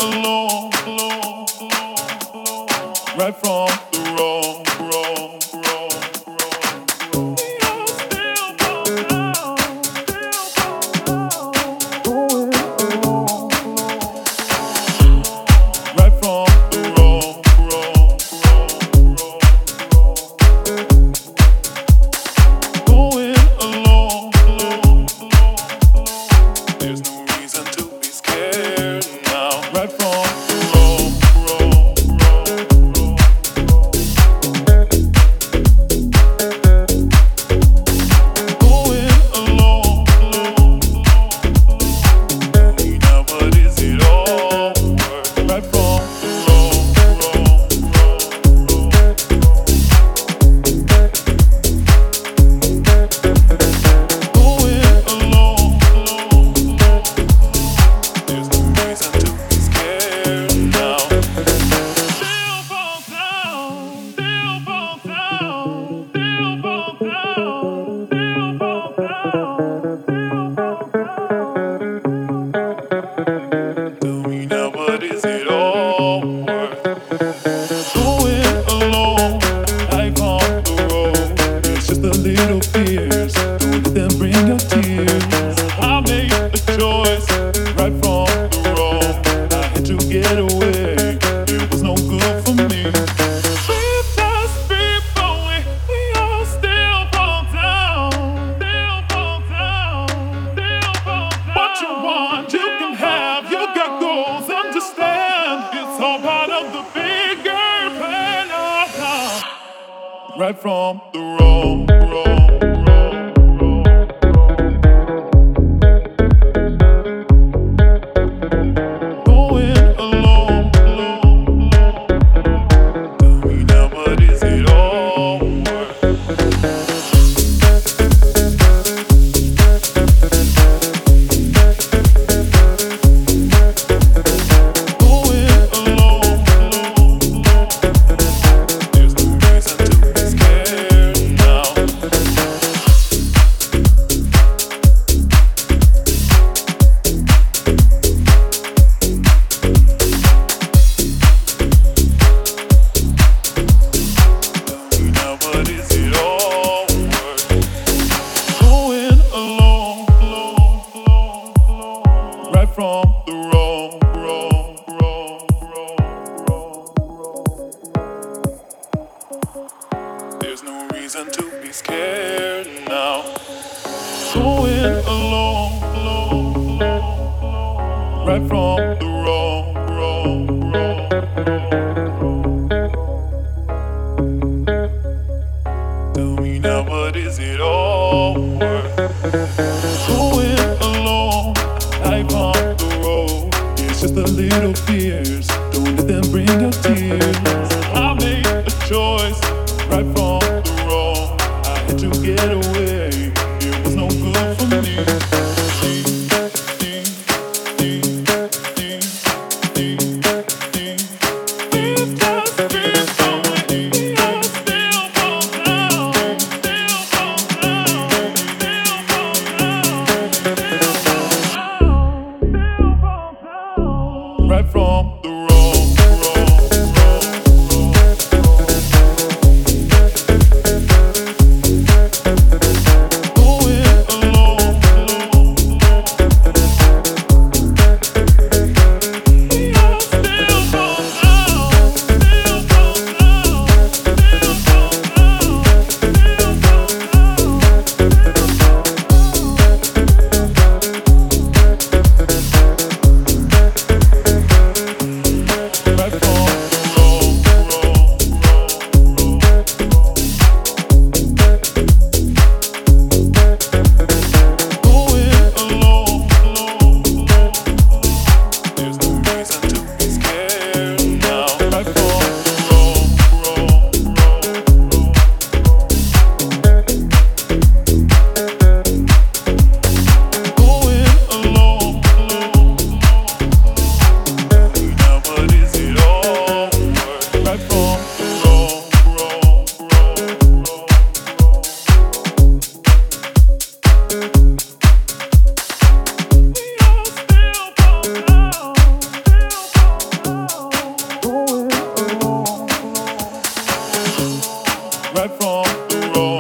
alone, right from the wrong, wrong, wrong, wrong. We all still fall down, going alone, right from the wrong, wrong, wrong, wrong, going alone. There's no reason to be scared now, right from the wrong, wrong, going alone. Now what is it all worth? Right from the wrong, going alone. There's no reason to be scared now. Still fall down, still fall down, still fall down, still fall down. Tell me now, what is it all worth? Going alone, life on the road. It's just a little fears. Don't let them bring your tears. I made a choice, right from the wrong. I had to get away. It was no good for me. We just people, we all still fall down, still fall down, still fall down. What you want, you can have. You got goals, understand. It's all part of the bigger plan. Right from the wrong, wrong, going alone. Tell me now, what is it all worth? Going alone. There's no reason to be scared now. Tell me now, what is it all worth? Going alone, right from the wrong, wrong, wrong, wrong. There's no reason to be scared now. Going alone, right from the wrong, wrong, wrong. Tell me now, what is it all worth? Going alone, life on the road. It's just a little fears. Don't let them bring your tears. I made a choice, right from the wrong. I had to get away. It was no good for me. We've just been going. We all still fall down, still fall down, still fall down. Right from the wrong, going alone. We all still fall down, still fall down, still fall down, still fall down. the road.